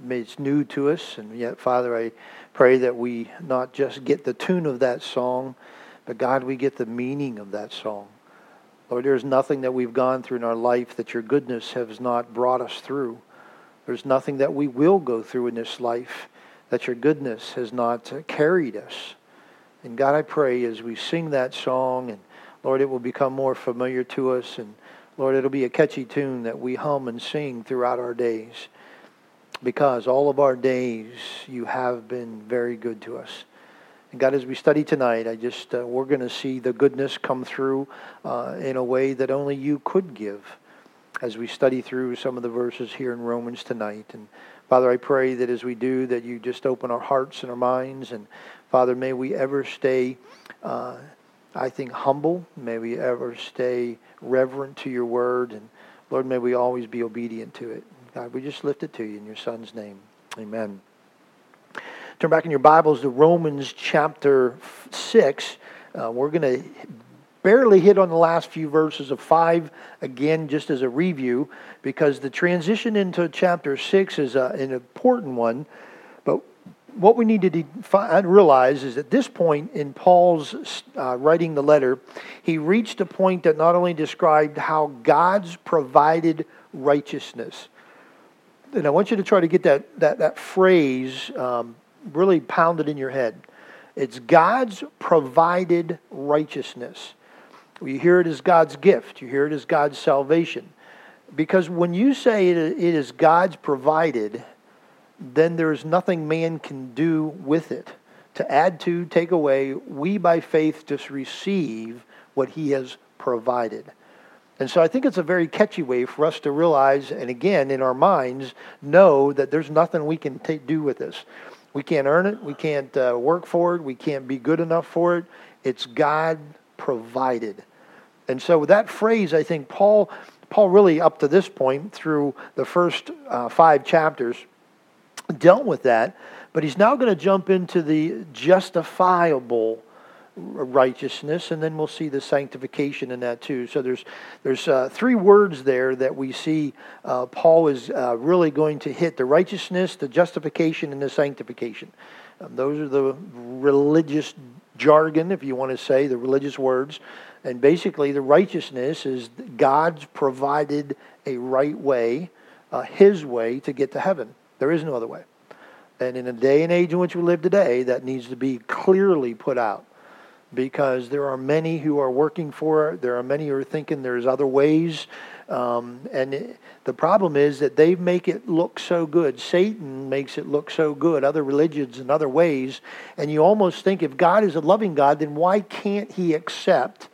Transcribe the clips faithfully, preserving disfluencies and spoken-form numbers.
it's new to us. And yet, Father, I pray that we not just get the tune of that song, but God, we get the meaning of that song. Lord, there's nothing that we've gone through in our life that your goodness has not brought us through. There's nothing that we will go through in this life that your goodness has not carried us. And God, I pray as we sing that song, and Lord, it will become more familiar to us, and Lord, it'll be a catchy tune that we hum and sing throughout our days. Because all of our days, you have been very good to us. And God, as we study tonight, I just uh, we're going to see the goodness come through uh, in a way that only you could give as we study through some of the verses here in Romans tonight. And Father, I pray that as we do, that you just open our hearts and our minds. And Father, may we ever stay, uh, I think, humble. May we ever stay reverent to your word. And Lord, may we always be obedient to it. God, we just lift it to you in your Son's name. Amen. Turn back in your Bibles to Romans chapter six. Uh, we're going to barely hit on the last few verses of five, again, just as a review, because the transition into chapter six is a, an important one. But what we need to define, realize is at this point in Paul's uh, writing the letter, he reached a point that not only described how God's provided righteousness. And I want you to try to get that, that, that phrase um, really pounded in your head. It's God's provided righteousness. You hear it as God's gift. You hear it as God's salvation. Because when you say it is God's provided, then there is nothing man can do with it. To add to, take away, we by faith just receive what he has provided. And so I think it's a very catchy way for us to realize, and again, in our minds, know that there's nothing we can t- do with this. We can't earn it. We can't uh, work for it. We can't be good enough for it. It's God provided. And so with that phrase, I think Paul, Paul really up to this point, through the first uh, five chapters, dealt with that. But he's now going to jump into the justifiable righteousness, and then we'll see the sanctification in that too. So there's there's uh, three words there that we see uh, Paul is uh, really going to hit: the righteousness, the justification, and the sanctification. Um, those are the religious jargon, if you want to say, the religious words. And basically the righteousness is God's provided a right way, uh, his way to get to heaven. There is no other way. And in a day and age in which we live today, that needs to be clearly put out. Because there are many who are working for it. There are many who are thinking there's other ways. Um, and it, the problem is that they make it look so good. Satan makes it look so good, other religions and other ways. And you almost think if God is a loving God, then why can't he accept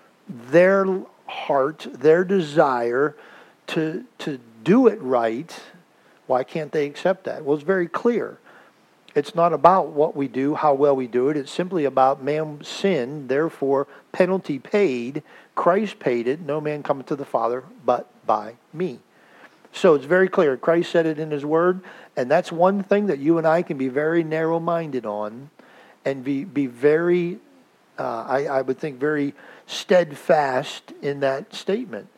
their heart, their desire to, to do it right? Why can't they accept that? Well, it's very clear. It's not about what we do, how well we do it. It's simply about man's sin, therefore penalty paid. Christ paid it. No man cometh to the Father but by me. So it's very clear. Christ said it in his word, and that's one thing that you and I can be very narrow-minded on and be, be very, uh, I, I would think, very steadfast in that statement.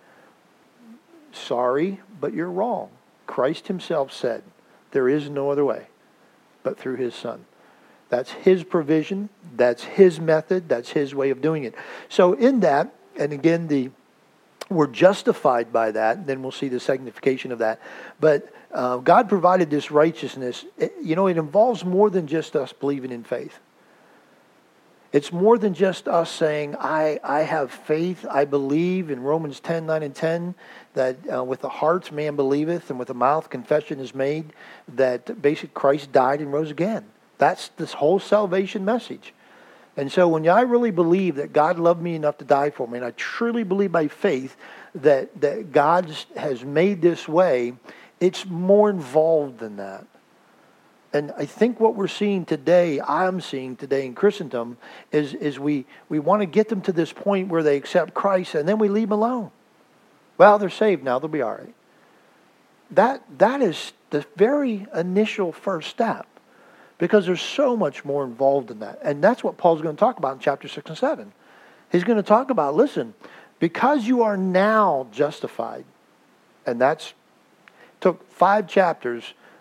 Sorry, but you're wrong. Christ himself said, there is no other way but through his Son. That's his provision. That's his method. That's his way of doing it. So in that, and again, the we're justified by that. Then we'll see the sanctification of that. But uh, God provided this righteousness. It, you know, it involves more than just us believing in faith. It's more than just us saying, I, I have faith, I believe in Romans ten, nine and ten, that uh, with the heart man believeth, and with the mouth confession is made, that basically Christ died and rose again. That's this whole salvation message. And so when I really believe that God loved me enough to die for me, and I truly believe by faith that, that God has made this way, it's more involved than that. And I think what we're seeing today, I'm seeing today in Christendom, is, is we, we want to get them to this point where they accept Christ and then we leave them alone. Well, they're saved now, they'll be all right. That, that is the very initial first step, because there's so much more involved in that. And that's what Paul's going to talk about in chapter six and seven. He's going to talk about, listen, because you are now justified, and that's took five chapters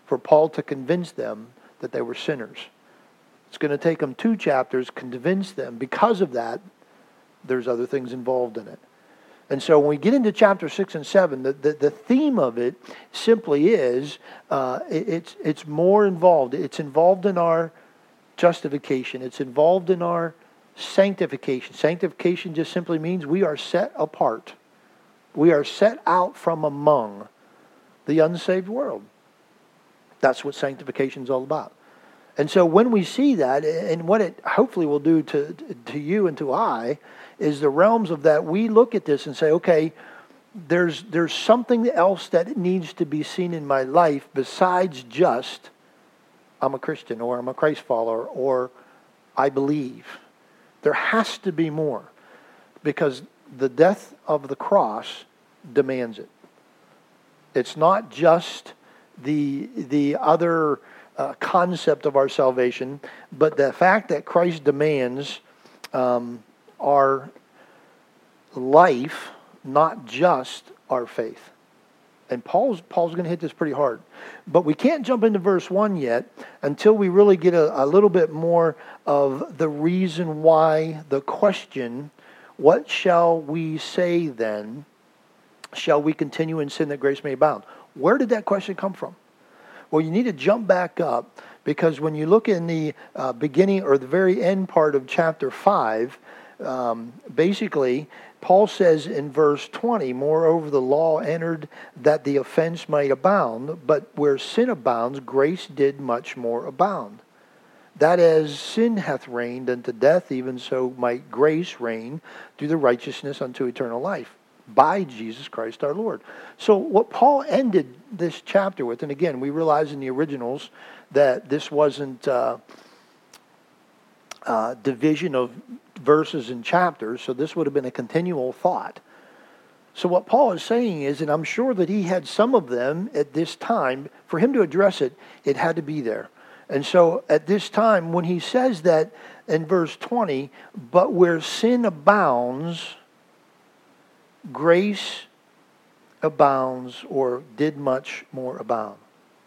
for Paul to convince them that they were sinners. It's going to take them two chapters to convince them. Because of that, there's other things involved in it. And so when we get into chapter six and seven, the, the, the theme of it simply is, uh, it, it's, it's more involved. It's involved in our justification. It's involved in our sanctification. Sanctification just simply means we are set apart. We are set out from among the unsaved world. That's what sanctification is all about. And so when we see that, and what it hopefully will do to, to you and to I, is the realms of that, we look at this and say, okay, there's there's something else that needs to be seen in my life besides just I'm a Christian, or I'm a Christ follower, or I believe. There has to be more, because the death of the cross demands it. It's not just the the other uh, concept of our salvation, but the fact that Christ demands um, our life, not just our faith. And Paul's Paul's going to hit this pretty hard. But we can't jump into verse one yet until we really get a, a little bit more of the reason why, the question, what shall we say then? Shall we continue in sin that grace may abound? Where did that question come from? Well, you need to jump back up, because when you look in the uh, beginning or the very end part of chapter five, um, basically, Paul says in verse twenty, moreover, the law entered that the offense might abound, but where sin abounds, grace did much more abound. That as sin hath reigned unto death, even so might grace reign through the righteousness unto eternal life, by Jesus Christ our Lord. So what Paul ended this chapter with, and again, we realize in the originals that this wasn't uh, uh, division of verses and chapters, so this would have been a continual thought. So what Paul is saying is, and I'm sure that he had some of them at this time, for him to address it, it had to be there. And so at this time, when he says that in verse twenty, but where sin abounds, grace abounds, or did much more abound.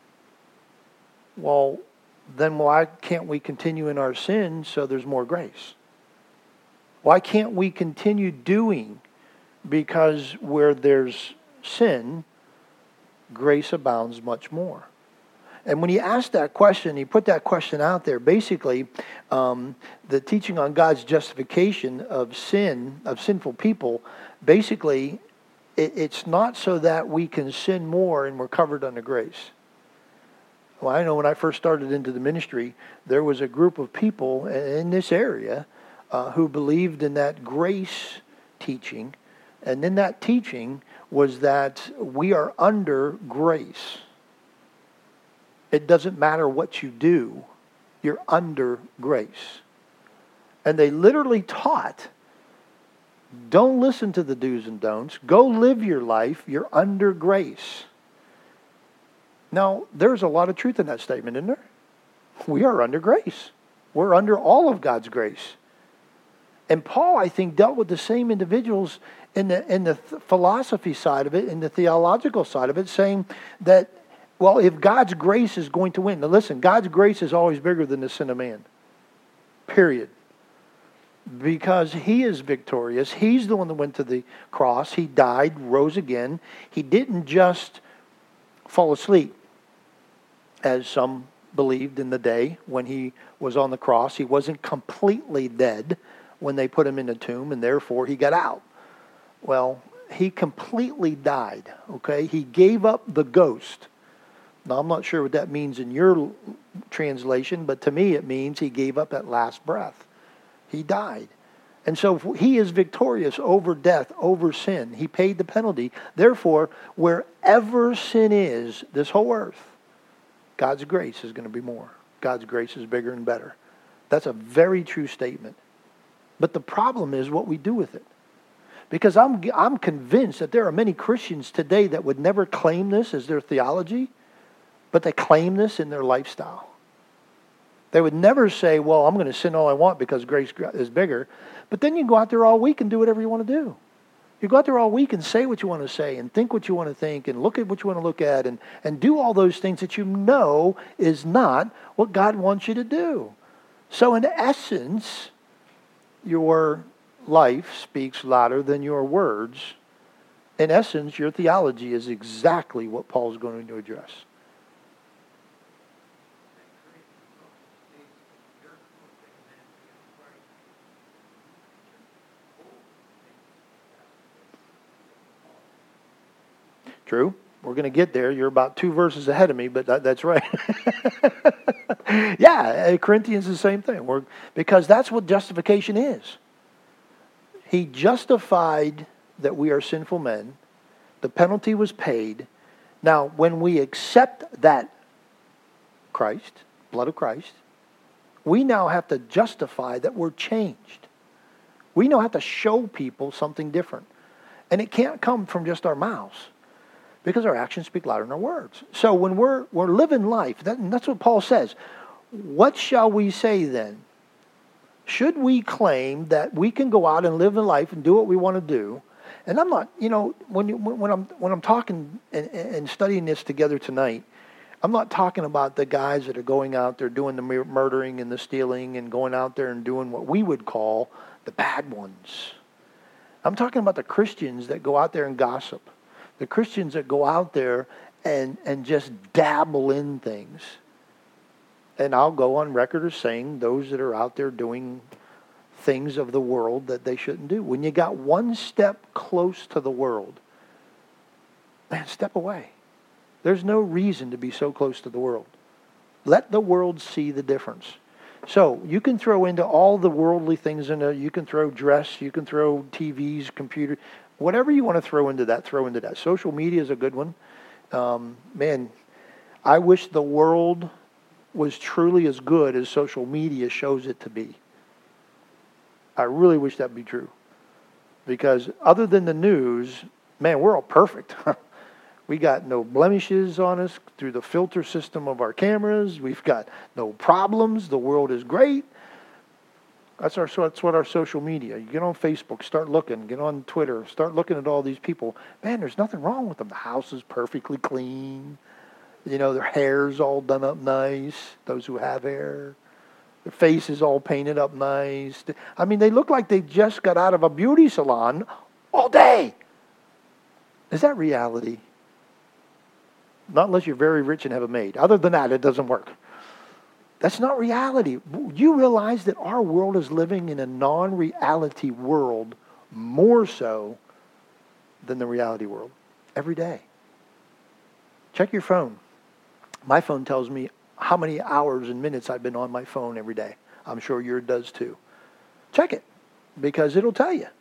Well, then why can't we continue in our sin so there's more grace? Why can't we continue doing? Because where there's sin, grace abounds much more. And when he asked that question, he put that question out there. Basically, um, the teaching on God's justification of sin, of sinful people, basically, it, it's not so that we can sin more and we're covered under grace. Well, I know when I first started into the ministry, there was a group of people in this area uh, who believed in that grace teaching. And in that teaching was that we are under grace. It doesn't matter what you do, you're under grace. And they literally taught, don't listen to the do's and don'ts. Go live your life. You're under grace. Now, there's a lot of truth in that statement, isn't there? We are under grace. We're under all of God's grace. And Paul, I think, dealt with the same individuals in the in the th- philosophy side of it, in the theological side of it, saying that, well, if God's grace is going to win. Now listen, God's grace is always bigger than the sin of man. Period. Because he is victorious. He's the one that went to the cross. He died, rose again. He didn't just fall asleep, as some believed in the day when he was on the cross. He wasn't completely dead when they put him in the tomb, and therefore he got out. Well, he completely died, okay? He gave up the ghost. Now, I'm not sure what that means in your translation, but to me it means he gave up that last breath. He died. And so he is victorious over death, over sin. He paid the penalty. Therefore, wherever sin is, this whole earth, God's grace is going to be more. God's grace is bigger and better. That's a very true statement. But the problem is what we do with it. Because I'm, I'm convinced that there are many Christians today that would never claim this as their theology, but they claim this in their lifestyle. They would never say, well, I'm going to sin all I want because grace is bigger. But then you go out there all week and do whatever you want to do. You go out there all week and say what you want to say and think what you want to think and look at what you want to look at and, and do all those things that you know is not what God wants you to do. So in essence, your life speaks louder than your words. In essence, your theology is exactly what Paul's going to address. True. We're going to get there. You're about two verses ahead of me, but that, that's right. Yeah, Corinthians is the same thing. We're, because that's what justification is. He justified that we are sinful men. The penalty was paid. Now, when we accept that Christ, blood of Christ, we now have to justify that we're changed. We now have to show people something different. And it can't come from just our mouths, because our actions speak louder than our words. So when we're we're living life, that, and that's what Paul says. What shall we say then? Should we claim that we can go out and live in life and do what we want to do? And I'm not, you know, when you, when I'm when I'm talking and, and studying this together tonight, I'm not talking about the guys that are going out there doing the murdering and the stealing and going out there and doing what we would call the bad ones. I'm talking about the Christians that go out there and gossip. The Christians that go out there and, and just dabble in things. And I'll go on record as saying those that are out there doing things of the world that they shouldn't do. When you got one step close to the world, man, step away. There's no reason to be so close to the world. Let the world see the difference. So you can throw into all the worldly things in there. You can throw dress. You can throw T Vs, computer. Whatever you want to throw into that, throw into that. Social media is a good one. Um, man, I wish the world was truly as good as social media shows it to be. I really wish that would be true. Because other than the news, man, we're all perfect. We got no blemishes on us through the filter system of our cameras. We've got no problems. The world is great. That's our that's what our social media. You get on Facebook, start looking. Get on Twitter, start looking at all these people. Man, there's nothing wrong with them. The house is perfectly clean. You know, their hair's all done up nice. Those who have hair. Their face is all painted up nice. I mean, they look like they just got out of a beauty salon all day. Is that reality? Not unless you're very rich and have a maid. Other than that, it doesn't work. That's not reality. You realize that our world is living in a non-reality world more so than the reality world every day. Check your phone. My phone tells me how many hours and minutes I've been on my phone every day. I'm sure yours does too. Check it, because it'll tell you.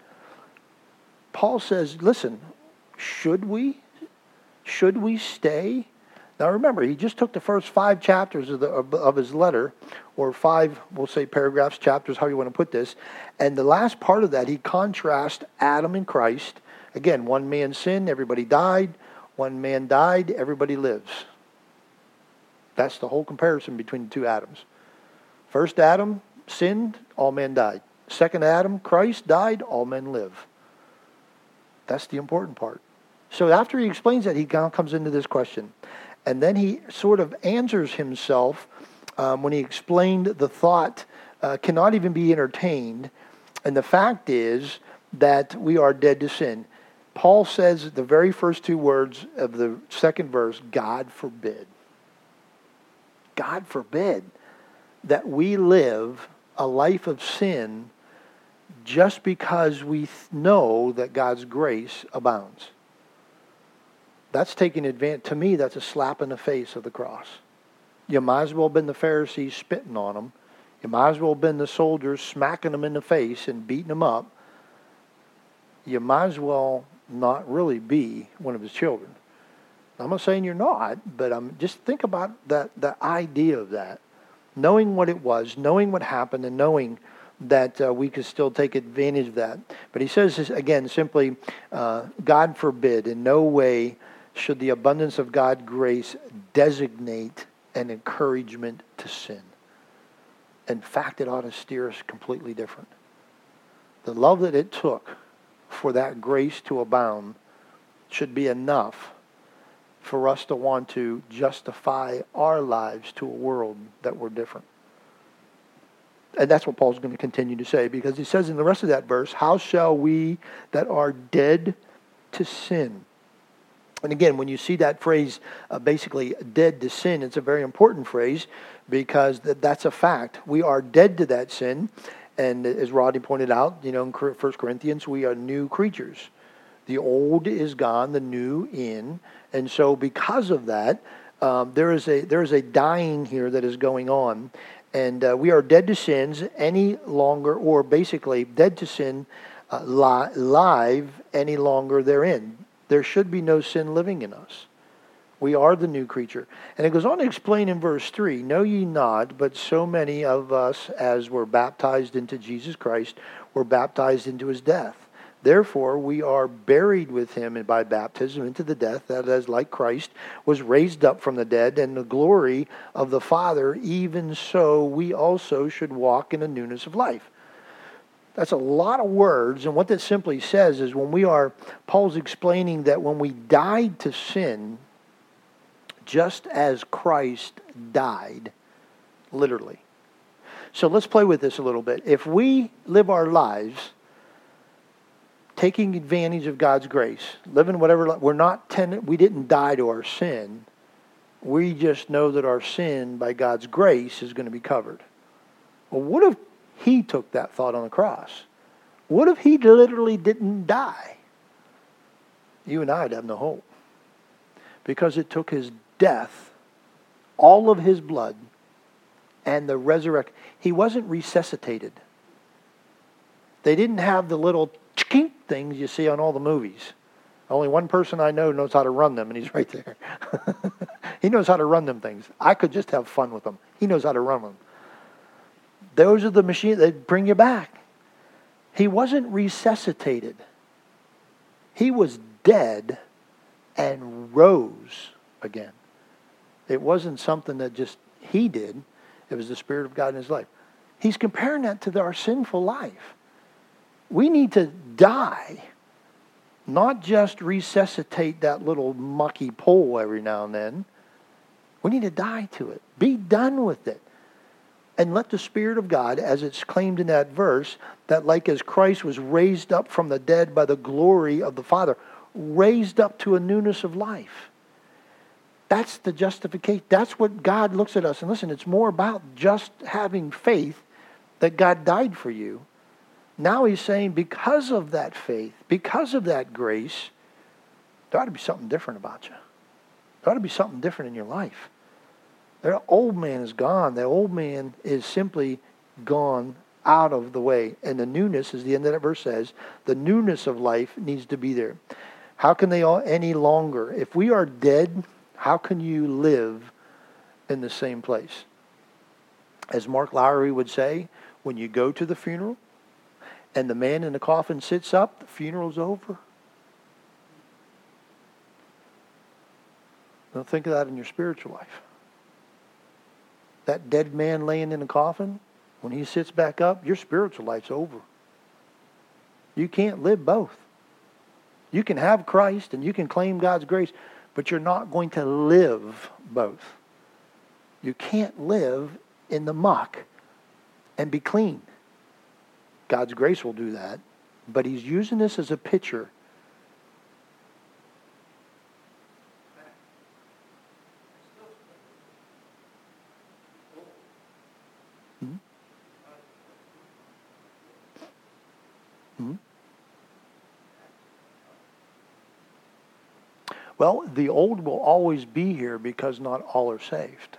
Paul says, listen, should we? Should we stay? Now remember, he just took the first five chapters of, the, of, of his letter, or five, we'll say paragraphs, chapters, how you want to put this. And the last part of that, he contrasts Adam and Christ. Again, one man sinned, everybody died. One man died, everybody lives. That's the whole comparison between the two Adams. First Adam sinned, all men died. Second Adam, Christ, died, all men live. That's the important part. So after he explains that, he now comes into this question. And then he sort of answers himself um, when he explained the thought uh, cannot even be entertained. And the fact is that we are dead to sin. Paul says the very first two words of the second verse, God forbid. God forbid that we live a life of sin just because we know that God's grace abounds. That's taking advantage. To me, that's a slap in the face of the cross. You might as well have been the Pharisees spitting on them. You might as well have been the soldiers smacking them in the face and beating them up. You might as well not really be one of his children. I'm not saying you're not, but um, just think about that, the idea of that. Knowing what it was, knowing what happened, and knowing that uh, we could still take advantage of that. But he says, this, again, simply, uh, God forbid, in no way should the abundance of God's grace designate an encouragement to sin. In fact, it ought to steer us completely different. The love that it took for that grace to abound should be enough for us to want to justify our lives to a world that we're different. And that's what Paul's going to continue to say, because he says in the rest of that verse, how shall we that are dead to sin? And again, when you see that phrase, uh, basically dead to sin, it's a very important phrase, because th- that's a fact. We are dead to that sin. And as Rodney pointed out, you know, in First Corinthians, we are new creatures. The old is gone, the new in. And so because of that, um, there is a there is a dying here that is going on. And uh, we are dead to sins any longer, or basically dead to sin, uh, li- live any longer therein. There should be no sin living in us. We are the new creature. And it goes on to explain in verse three, know ye not, but so many of us as were baptized into Jesus Christ were baptized into his death. Therefore, we are buried with him by baptism into the death, that as like Christ was raised up from the dead, and the glory of the Father, even so we also should walk in the newness of life. That's a lot of words, and what that simply says is when we are, Paul's explaining that when we died to sin, just as Christ died, literally. So let's play with this a little bit. If we live our lives taking advantage of God's grace, living whatever, we're not ten, we didn't die to our sin. We just know that our sin, by God's grace, is going to be covered. Well, what if he took that thought on the cross? What if he literally didn't die? You and I would have no hope. Because it took his death, all of his blood, and the resurrection. He wasn't resuscitated. They didn't have the little chink things you see on all the movies. Only one person I know knows how to run them, and he's right there. He knows how to run them things. I could just have fun with them. He knows how to run them. Those are the machines that bring you back. He wasn't resuscitated. He was dead and rose again. It wasn't something that just he did. It was the Spirit of God in his life. He's comparing that to our sinful life. We need to die, not just resuscitate that little mucky pole every now and then. We need to die to it. Be done with it. And let the Spirit of God, as it's claimed in that verse, that like as Christ was raised up from the dead by the glory of the Father, raised up to a newness of life. That's the justification. That's what God looks at us. And listen, it's more about just having faith that God died for you. Now he's saying because of that faith, because of that grace, there ought to be something different about you. There ought to be something different in your life. The old man is gone. The old man is simply gone out of the way. And the newness, as the end of that verse says, the newness of life needs to be there. How can they all any longer? If we are dead, how can you live in the same place? As Mark Lowry would say, when you go to the funeral and the man in the coffin sits up, the funeral's over. Don't think of that in your spiritual life. That dead man laying in the coffin, when he sits back up, your spiritual life's over. You can't live both. You can have Christ and you can claim God's grace, but you're not going to live both. You can't live in the muck and be clean. God's grace will do that, but he's using this as a picture. Hmm? Hmm? Well, the old will always be here because not all are saved.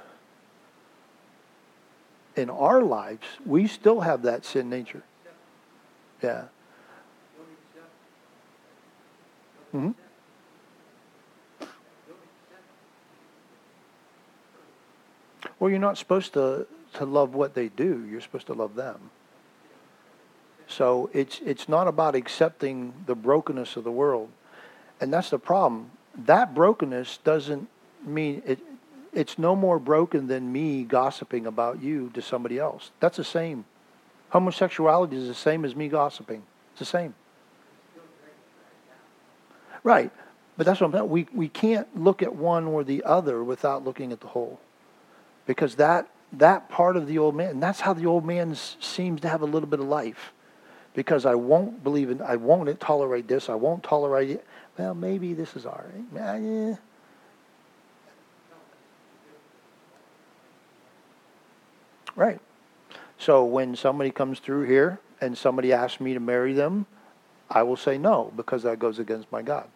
In our lives, we still have that sin nature. Yeah. Mm-hmm. Well, you're not supposed to, to love what they do. You're supposed to love them. So it's it's not about accepting the brokenness of the world. And that's the problem. That brokenness doesn't mean it. It's no more broken than me gossiping about you to somebody else. That's the same. Homosexuality is the same as me gossiping. It's the same. Right. But that's what I'm saying. We, we can't look at one or the other without looking at the whole. Because that that part of the old man, and that's how the old man s- seems to have a little bit of life. Because I won't believe in, I won't tolerate this, I won't tolerate it. Well, maybe this is all right. Ah, yeah. Right. So when somebody comes through here and somebody asks me to marry them, I will say no, because that goes against my God.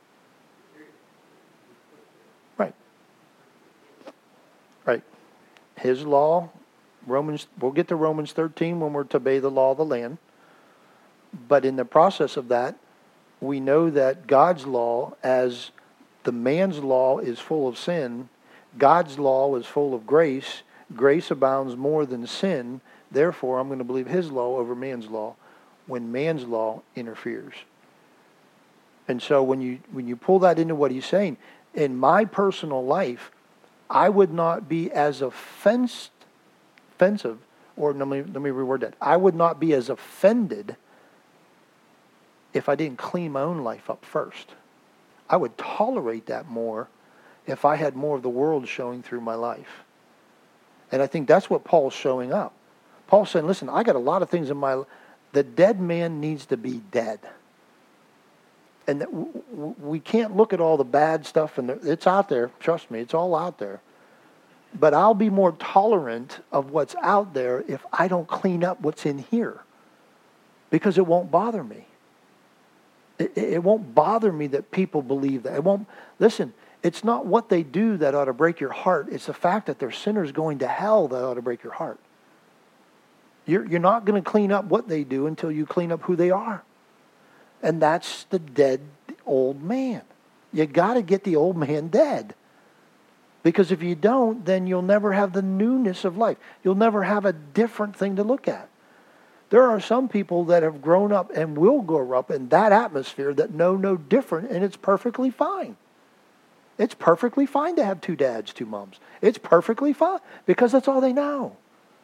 Right. Right. His law, Romans, we'll get to Romans thirteen when we're to obey the law of the land. But in the process of that, we know that God's law, as the man's law is full of sin, God's law is full of grace. Grace abounds more than sin. Therefore, I'm going to believe his law over man's law when man's law interferes. And so when you when you pull that into what he's saying, in my personal life, I would not be as offensed, offensive, or let me, let me reword that. I would not be as offended if I didn't clean my own life up first. I would tolerate that more if I had more of the world showing through my life. And I think that's what Paul's showing up. Paul's saying, listen, I got a lot of things in my life. The dead man needs to be dead. And that w- w- we can't look at all the bad stuff, and it's out there. Trust me, it's all out there. But I'll be more tolerant of what's out there if I don't clean up what's in here. Because it won't bother me. It, it won't bother me that people believe that. It won't. Listen, it's not what they do that ought to break your heart. It's the fact that they're sinners going to hell that ought to break your heart. You're, you're not going to clean up what they do until you clean up who they are. And that's the dead old man. You got to get the old man dead. Because if you don't, then you'll never have the newness of life. You'll never have a different thing to look at. There are some people that have grown up and will grow up in that atmosphere that know no different, and it's perfectly fine. It's perfectly fine to have two dads, two moms. It's perfectly fine because that's all they know.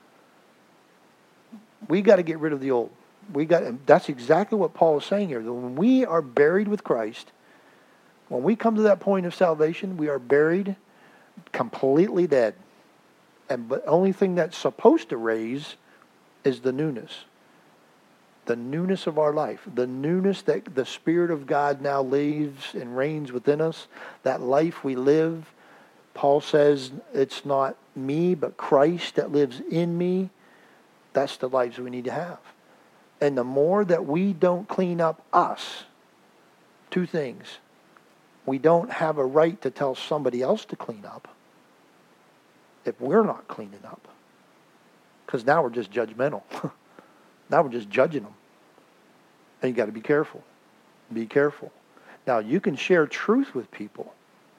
We got to get rid of the old. We got. And that's exactly what Paul is saying here. That when we are buried with Christ, when we come to that point of salvation, we are buried completely dead. And the only thing that's supposed to raise is the newness. The newness of our life. The newness that the Spirit of God now lives and reigns within us. That life we live. Paul says it's not me, but Christ that lives in me. That's the lives we need to have. And the more that we don't clean up us, two things. We don't have a right to tell somebody else to clean up if we're not cleaning up. Because now we're just judgmental. Now we're just judging them. And you got to be careful. Be careful. Now, you can share truth with people.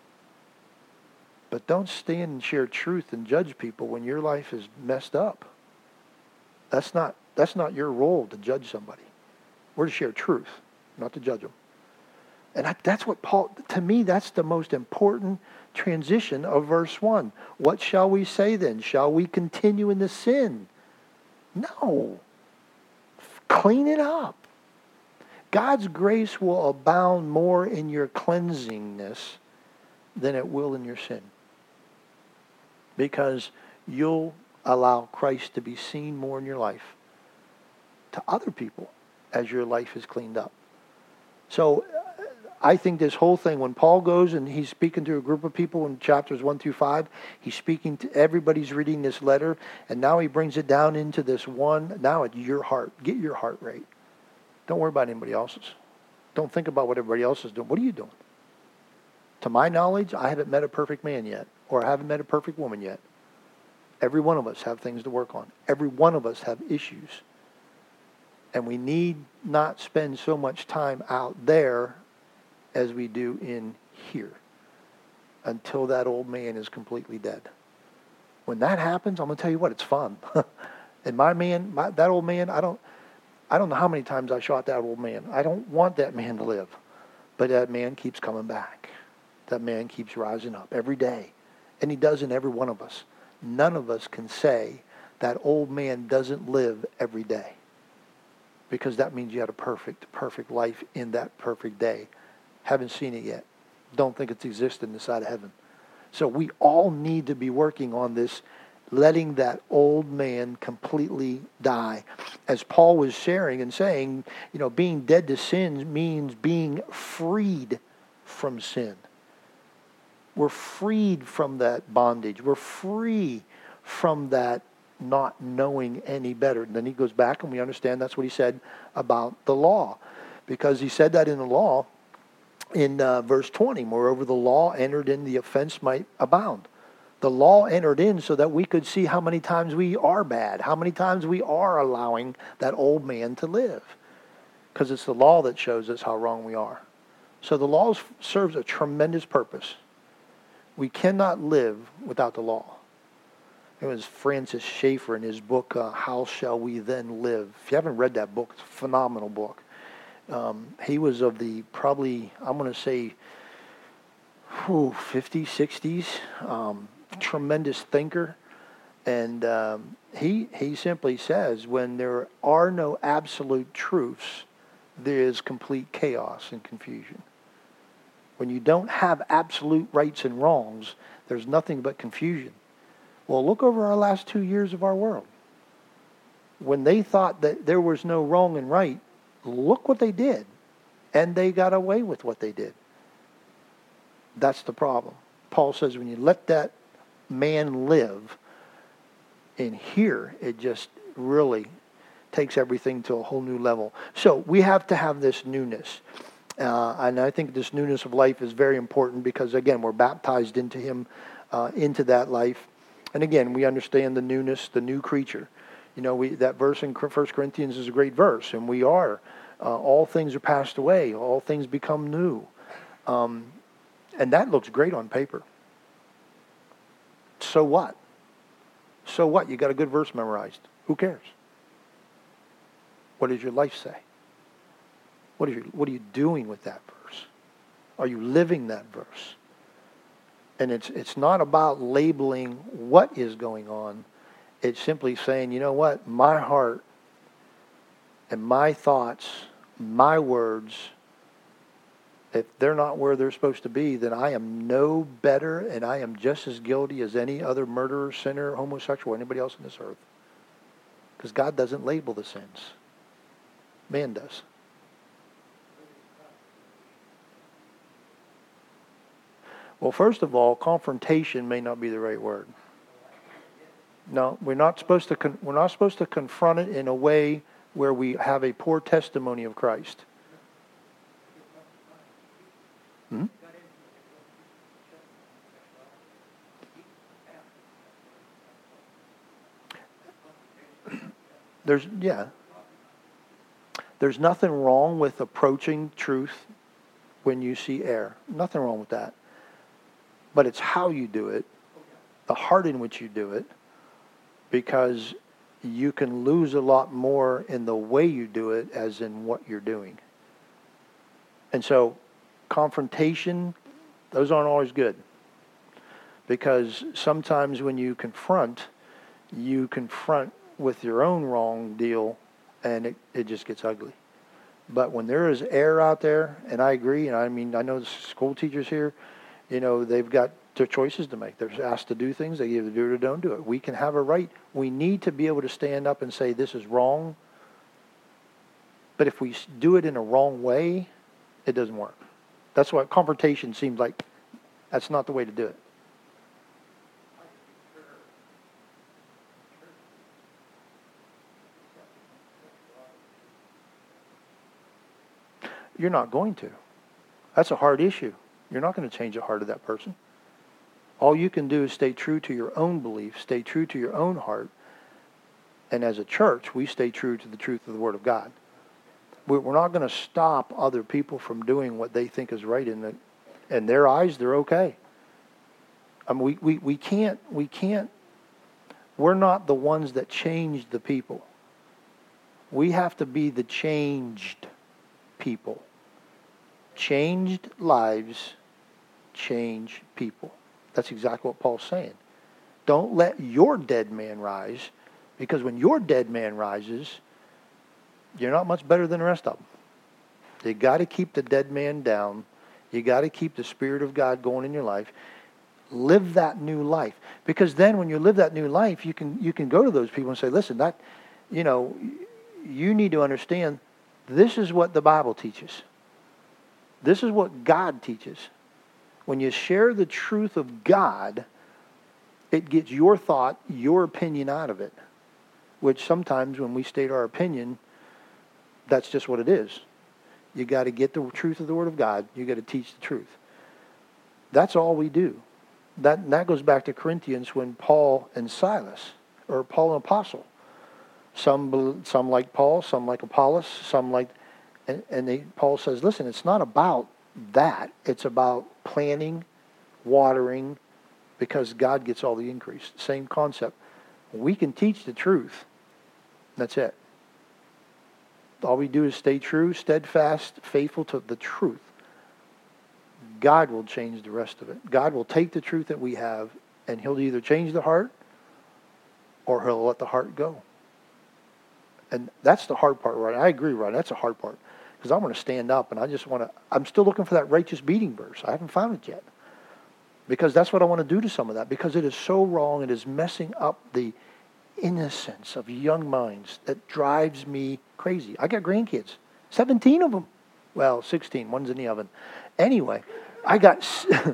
But don't stand and share truth and judge people when your life is messed up. That's not that's not your role to judge somebody. We're to share truth, not to judge them. And I, that's what Paul, to me, that's the most important transition of verse one. What shall we say then? Shall we continue in the sin? No. Clean it up. God's grace will abound more in your cleansingness than it will in your sin. Because you'll allow Christ to be seen more in your life to other people as your life is cleaned up. So I think this whole thing, when Paul goes and he's speaking to a group of people in chapters one through five, he's speaking to everybody's reading this letter, and now he brings it down into this one. Now it's your heart. Get your heart right. Don't worry about anybody else's. Don't think about what everybody else is doing. What are you doing? To my knowledge, I haven't met a perfect man yet, or I haven't met a perfect woman yet. Every one of us have things to work on. Every one of us have issues. And we need not spend so much time out there as we do in here until that old man is completely dead. When that happens, I'm going to tell you what, it's fun. And my man, my, that old man, I don't, I don't know how many times I shot that old man. I don't want that man to live. But that man keeps coming back. That man keeps rising up every day. And he does in every one of us. None of us can say that old man doesn't live every day. Because that means you had a perfect, perfect life in that perfect day. Haven't seen it yet. Don't think it's existed in the side of heaven. So we all need to be working on this, letting that old man completely die. As Paul was sharing and saying, you know, being dead to sin means being freed from sin. We're freed from that bondage. We're free from that not knowing any better. And then he goes back and we understand that's what he said about the law. Because he said that in the law in uh, verse twenty. Moreover, the law entered in the offense might abound. The law entered in so that we could see how many times we are bad, how many times we are allowing that old man to live. Because it's the law that shows us how wrong we are. So the law serves a tremendous purpose. We cannot live without the law. It was Francis Schaeffer in his book, uh, How Shall We Then Live? If you haven't read that book, it's a phenomenal book. Um, he was of the probably, I'm going to say, whew, fifties, sixties. Um, tremendous thinker. And um, he, he simply says, when there are no absolute truths, there is complete chaos and confusion. When you don't have absolute rights and wrongs, there's nothing but confusion. Well, look over our last two years of our world. When they thought that there was no wrong and right, look what they did. And they got away with what they did. That's the problem. Paul says when you let that man live, in here, it just really takes everything to a whole new level. So we have to have this newness. Uh, and I think this newness of life is very important because, again, we're baptized into him, uh, into that life. And again, we understand the newness, the new creature. You know, we that verse in First Corinthians is a great verse, and we are. Uh, all things are passed away. All things become new. Um, and that looks great on paper. So what? So what? You got a good verse memorized. Who cares? What does your life say? What are you, what are you doing with that verse? Are you living that verse? And it's it's not about labeling what is going on. It's simply saying, you know what? My heart and my thoughts, my words, if they're not where they're supposed to be, then I am no better and I am just as guilty as any other murderer, sinner, homosexual, anybody else on this earth. Because God doesn't label the sins. Man does. Well, first of all, confrontation may not be the right word. No, we're not supposed to con- we're not supposed to confront it in a way where we have a poor testimony of Christ. Hmm? There's yeah. There's nothing wrong with approaching truth when you see error. Nothing wrong with that. But it's how you do it, the heart in which you do it, because you can lose a lot more in the way you do it as in what you're doing. And so confrontation, those aren't always good. Because sometimes when you confront, you confront with your own wrong deal, and it, it just gets ugly. But when there is error out there, and I agree, and I mean, I know the school teachers here, you know, they've got their choices to make. They're asked to do things. They either do it or don't do it. We can have a right. We need to be able to stand up and say, this is wrong. But if we do it in a wrong way, it doesn't work. That's what confrontation seems like. That's not the way to do it. You're not going to. That's a hard issue. You're not going to change the heart of that person. All you can do is stay true to your own beliefs, stay true to your own heart. And as a church, we stay true to the truth of the Word of God. We're not going to stop other people from doing what they think is right. In, the, in their eyes, they're okay. I mean, we, we, we can't, we can't, we're not the ones that change the people. We have to be the changed people. Changed lives change people. That's exactly what Paul's saying. Don't let your dead man rise, because when your dead man rises, you're not much better than the rest of them. You got to keep the dead man down You got to keep the Spirit of God going in your life. Live that new life. Because then when you live that new life, you can you can go to those people and say, listen, that, you know, you need to understand this is what the Bible teaches. This is what God teaches. When you share the truth of God, it gets your thought, your opinion out of it. Which sometimes when we state our opinion, that's just what it is. You got to get the truth of the Word of God. You got to teach the truth. That's all we do. That that goes back to Corinthians when Paul and Silas, or Paul and Apostle. Some some like Paul, some like Apollos, some like, and, and they, Paul says, listen, it's not about that. It's about planting, watering, because God gets all the increase. Same concept. We can teach the truth. That's it. All we do is stay true, steadfast, faithful to the truth. God will change the rest of it. God will take the truth that we have, and He'll either change the heart or He'll let the heart go. And that's the hard part, right? I agree, right? That's the hard part. Because I want to stand up, and I just want to, I'm still looking for that righteous beating verse. I haven't found it yet. Because that's what I want to do to some of that. Because it is so wrong. It is messing up the innocence of young minds that drives me crazy. I got grandkids. seventeen of them. Well, sixteen. One's in the oven. Anyway, I got,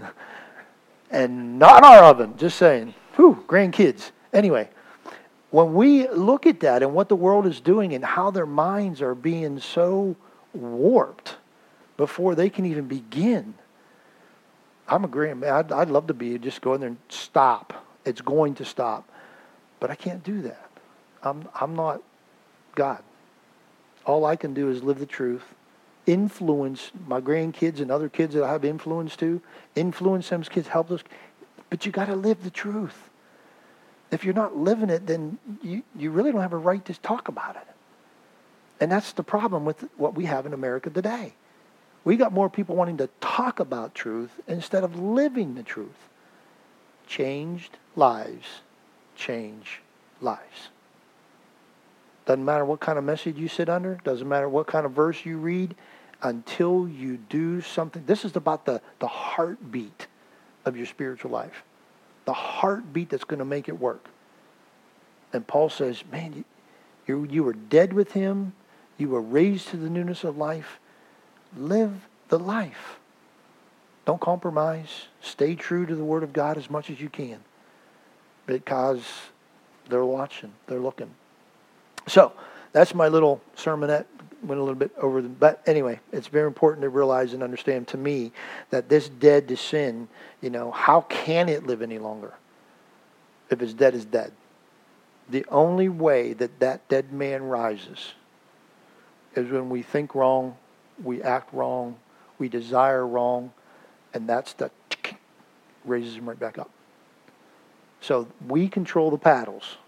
and not in our oven, just saying. Whew, grandkids. Anyway, when we look at that and what the world is doing and how their minds are being so warped before they can even begin, I'm a grand man. I'd, I'd love to be, just go in there and stop. It's going to stop. But I can't do that. I'm I'm not God. All I can do is live the truth, influence my grandkids and other kids that I have influence to, influence them kids, help those. But you got to live the truth. If you're not living it, then you, you really don't have a right to talk about it. And that's the problem with what we have in America today. We got more people wanting to talk about truth instead of living the truth. Changed lives change lives. Doesn't matter what kind of message you sit under. Doesn't matter what kind of verse you read. Until you do something. This is about the, the heartbeat of your spiritual life. The heartbeat that's going to make it work. And Paul says, man, you, you, you were dead with Him. You were raised to the newness of life. Live the life. Don't compromise. Stay true to the Word of God as much as you can. Because they're watching. They're looking. So, that's my little sermonette. Went a little bit over the, but anyway, it's very important to realize and understand to me that this dead to sin, you know, how can it live any longer? If it's dead, it's dead. The only way that that dead man rises is when we think wrong, we act wrong, we desire wrong, and that's the raises him right back up. So we control the paddles.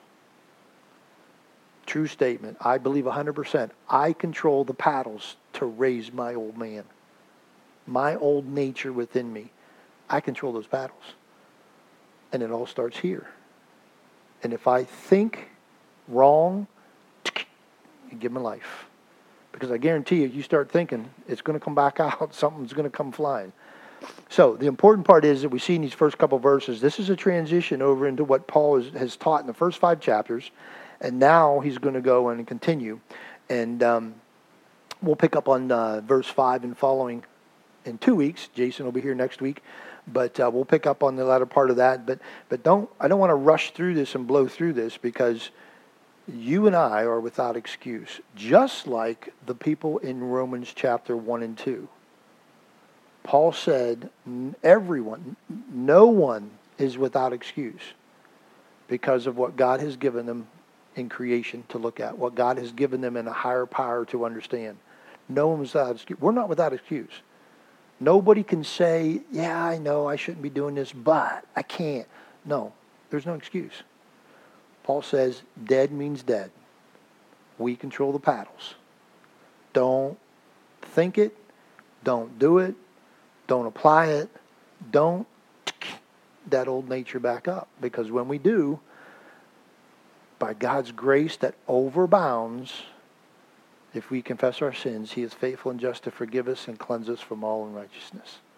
True statement. I believe one hundred percent. I control the paddles to raise my old man. My old nature within me. I control those paddles. And it all starts here. And if I think wrong, you give me life. Because I guarantee you, you start thinking, it's going to come back out. Something's going to come flying. So the important part is that we see in these first couple verses, this is a transition over into what Paul is, has taught in the first five chapters. And now he's going to go and continue. And um, we'll pick up on uh, verse five and following in two weeks. Jason will be here next week. But uh, we'll pick up on the latter part of that. But but don't I don't want to rush through this and blow through this, because you and I are without excuse. Just like the people in Romans chapter one and two. Paul said, everyone, no one is without excuse because of what God has given them in creation to look at, what God has given them in a higher power to understand. No one was without excuse. We're not without excuse. Nobody can say, yeah, I know I shouldn't be doing this, but I can't. No, there's no excuse. Paul says, dead means dead. We control the paddles. Don't think it. Don't do it. Don't apply it. Don't that old nature back up. Because when we do, by God's grace that overbounds, if we confess our sins, He is faithful and just to forgive us and cleanse us from all unrighteousness.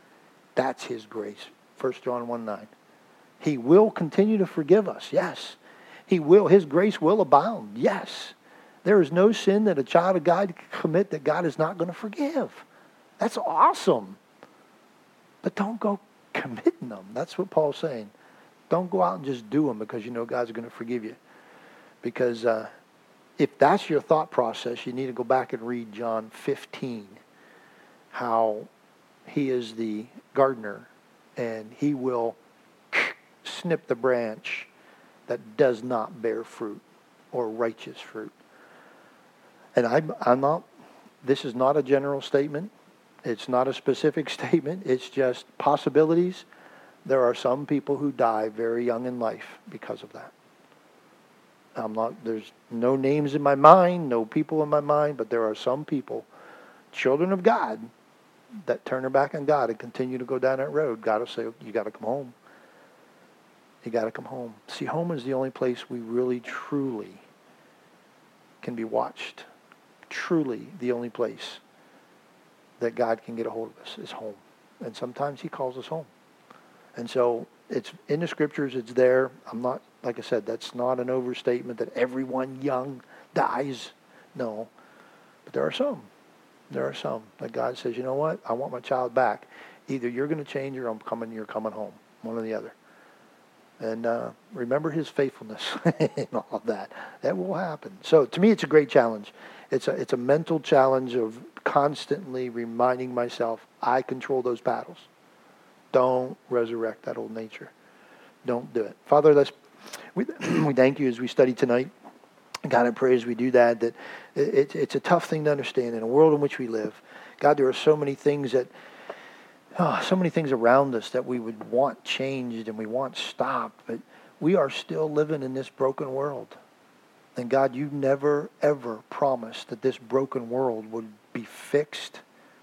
That's his grace. First John one nine. He will continue to forgive us. Yes. He will. His grace will abound. Yes. There is no sin that a child of God can commit that God is not going to forgive. That's awesome. But don't go committing them. That's what Paul's saying. Don't go out and just do them because you know God's going to forgive you. Because uh, if that's your thought process, you need to go back and read John fifteen. How he is the gardener and he will snip the branch that does not bear fruit or righteous fruit. And I'm, I'm not, this is not a general statement. It's not a specific statement. It's just possibilities. There are some people who die very young in life because of that. I'm not, there's no names in my mind, no people in my mind, but there are some people, children of God, that turn their back on God and continue to go down that road. God will say, you got to come home. You got to come home. See, home is the only place we really, truly can be watched. Truly the only place that God can get a hold of us is home. And sometimes he calls us home. And so it's in the scriptures, it's there. I'm not, like I said, that's not an overstatement that everyone young dies. No. But there are some. There are some that God says, you know what? I want my child back. Either you're going to change or I'm coming, you're coming home. One or the other. And uh, remember his faithfulness and all of that. That will happen. So to me, it's a great challenge. It's a, it's a mental challenge of constantly reminding myself, I control those battles. Don't resurrect that old nature. Don't do it. Father, let's, we, we thank you as we study tonight. God, I pray as we do that, that it, it's a tough thing to understand in a world in which we live. God, there are so many things that, oh, so many things around us that we would want changed and we want stopped, but we are still living in this broken world. And God, you never, ever promised that this broken world would be fixed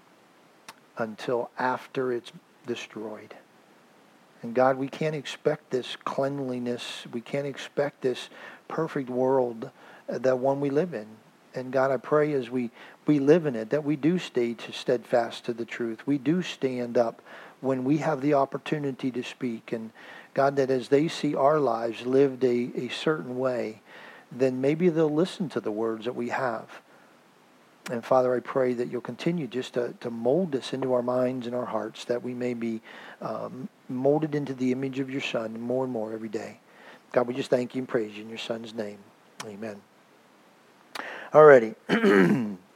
until after it's destroyed. And God, we can't expect this cleanliness. We can't expect this perfect world, the one we live in. And God, I pray as we, we live in it, that we do stay to steadfast to the truth. We do stand up when we have the opportunity to speak. And God, that as they see our lives lived a, a certain way, then maybe they'll listen to the words that we have. And Father, I pray that you'll continue just to, to mold us into our minds and our hearts, that we may be um, molded into the image of your Son more and more every day. God, we just thank you and praise you in your Son's name. Amen. Alrighty.